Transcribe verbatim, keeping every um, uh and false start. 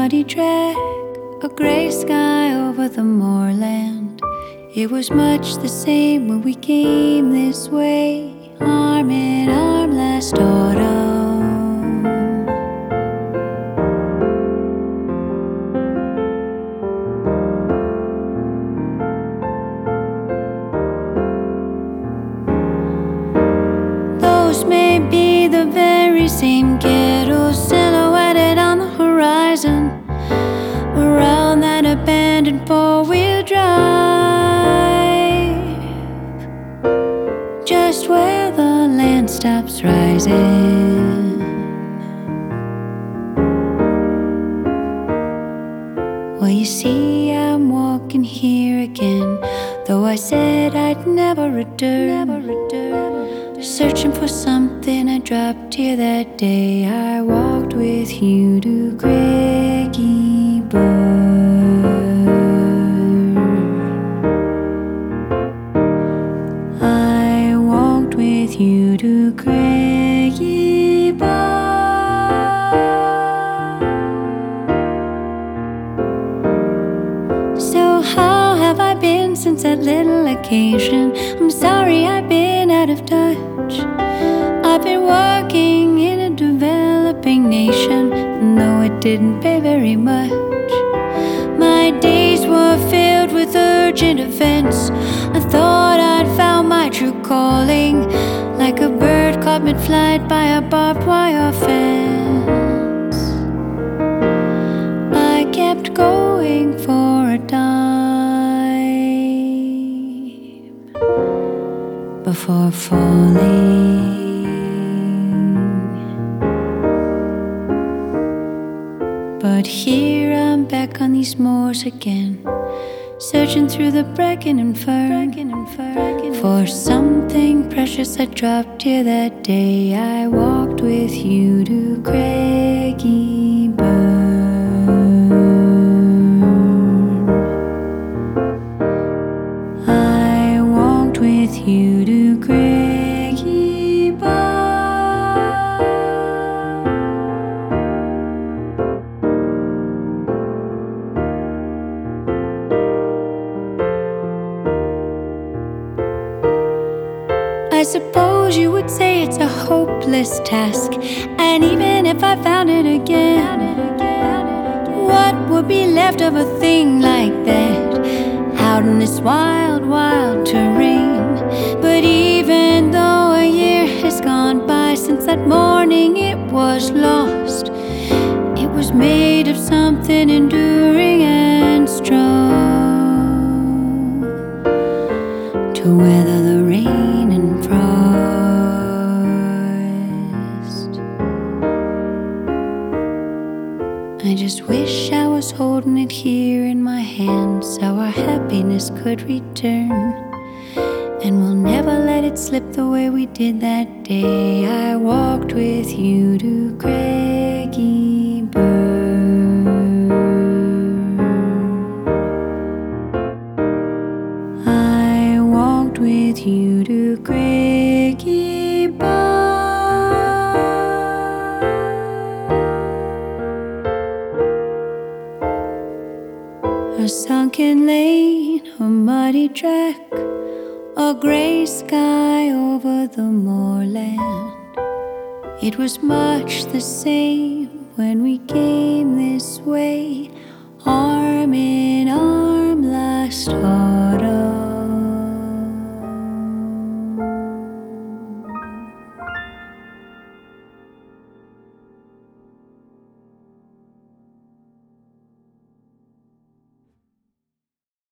muddy track, a gray sky over the moorland. It was much the same when we came this way, arm in arm last autumn. Those may be the very same kettles silhouetted on the horizon around that abandoned four-wheel drive, just where the land stops rising. Well, you see, I'm walking here again, though I said I'd never return. Never return. Searching for something I dropped here that day. I walked with you to Craigie Burn. I walked with you to Craigie Burn. So how have I been since that little occasion? I'm sorry I've been out of touch. I've been working in a developing nation, and though it didn't pay very much, my days were filled with urgent events. I thought I'd found my true calling, like a bird caught mid-flight by a barbed wire fence. I kept going for a time before falling. But here I'm back on these moors again, searching through the bracken and fern for something precious I dropped here that day. I walked with you to Craigie Burn. I walked with you to Craigie Burn. I suppose you would say it's a hopeless task, and even if I found it again, what would be left of a thing like that out in this wild, wild terrain? But even though a year has gone by since that morning it was lost, it was made of something enduring and strong to weather the rain and frost. I just wish I was holding it here in my hands, so our happiness could return, and we'll never let it slip the way we did that day. I walked with you to Craigie Burn. I walked with you to Craigie Burn. A sunken lane, a muddy track, a gray sky over the moorland. It was much the same when we came this way, arm in arm last autumn.